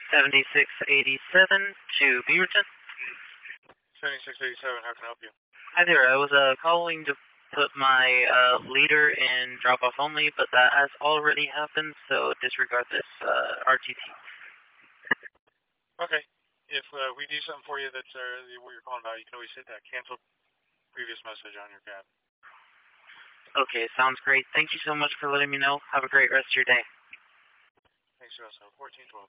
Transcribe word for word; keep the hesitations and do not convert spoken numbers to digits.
seventy-six eighty-seven to Beaverton. seventy-six eighty-seven, how can I help you? Hi there, I was uh, calling to put my uh, leader in drop-off only, but that has already happened, so disregard this uh, R T T. Okay. If uh, we do something for you that's uh, what you're calling about, you can always hit that cancel previous message on your cab. Okay, sounds great. Thank you so much for letting me know. Have a great rest of your day. Thanks, also. fourteen twelve.